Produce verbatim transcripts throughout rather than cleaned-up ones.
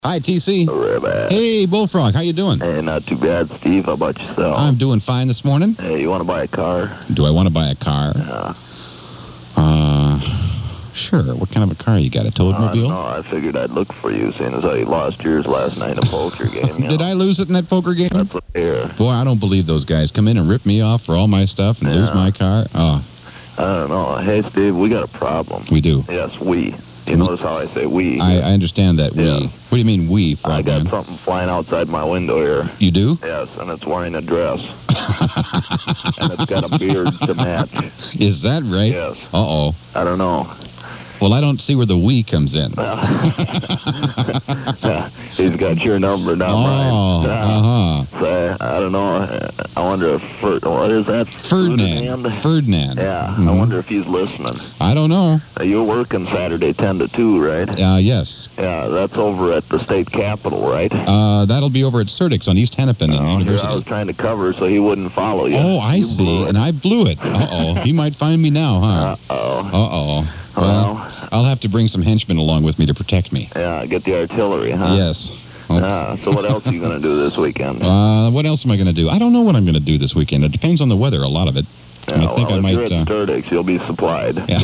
Hi, T C. Ribbit. Hey, Bullfrog. How you doing? Hey, not too bad, Steve. How about yourself? I'm doing fine this morning. Hey, you want to buy a car? Do I want to buy a car? Yeah. Uh, sure. What kind of a car you got? A Toadmobile? Uh, no, I figured I'd look for you, seeing as how you lost yours last night in a poker game. You Did know? I lose it in that poker game? That's what I hear. Boy, I don't believe those guys come in and rip me off for all my stuff and lose Yeah. my car. Oh, I don't know. Hey, Steve, we got a problem. we do. Yes, we. You We- notice how I say we? I, I understand that. We. Yeah. What do you mean we, I got Frogman? something flying outside my window here. You do? Yes, and it's wearing a dress. And it's got a beard to match. Is that right? Yes. Uh-oh. I don't know. Well, I don't see where the we comes in. He's got your number, not Oh, mine. Yeah. uh-huh. So, I don't know. I wonder if Fer- what is that? Ferdinand. Ferdinand. Yeah. I Mhm. wonder if he's listening. I don't know. Uh, You're working Saturday ten to two, right? Uh, yes. Yeah. That's over at the state capitol, right? Uh, that'll be over at Certix on East Hennepin in Oh, here University. I was trying to cover so he wouldn't follow you. Oh, I You see. blew it. And I blew it. Uh-oh. He might find me now, huh? Uh-oh. Uh-oh. Well, Well, I'll have to bring some henchmen along with me to protect me. yeah. Get the artillery, huh? Yes. Oh. Yeah. So what else are you going to do this weekend? Uh, what else am I going to do? I don't know what I'm going to do this weekend. It depends on the weather, a lot of it. Yeah, I think well, I if might... you're at Uh, Sturdix, you'll be supplied. yeah.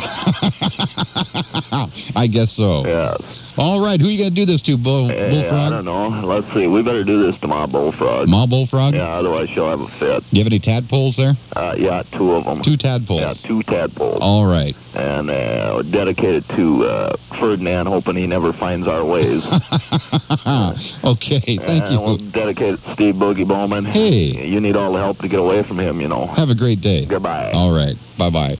I guess so. Yes. All right. Who you going to do this to, Bull, Hey, I Bullfrog? don't know. Let's see. We better do this to my bullfrog. Ma Bullfrog? Yeah, otherwise she'll have a fit. Do you have any tadpoles there? Uh, yeah, two of them. Two tadpoles. Yeah, two tadpoles. All right. And uh, dedicated to uh, Ferdinand, hoping he never finds our ways. Okay. Thank and you. we'll dedicate it to Steve Boogie Bowman. Hey. You need all the help to get away from him, you know. Have a great day. Goodbye. All right. Bye-bye.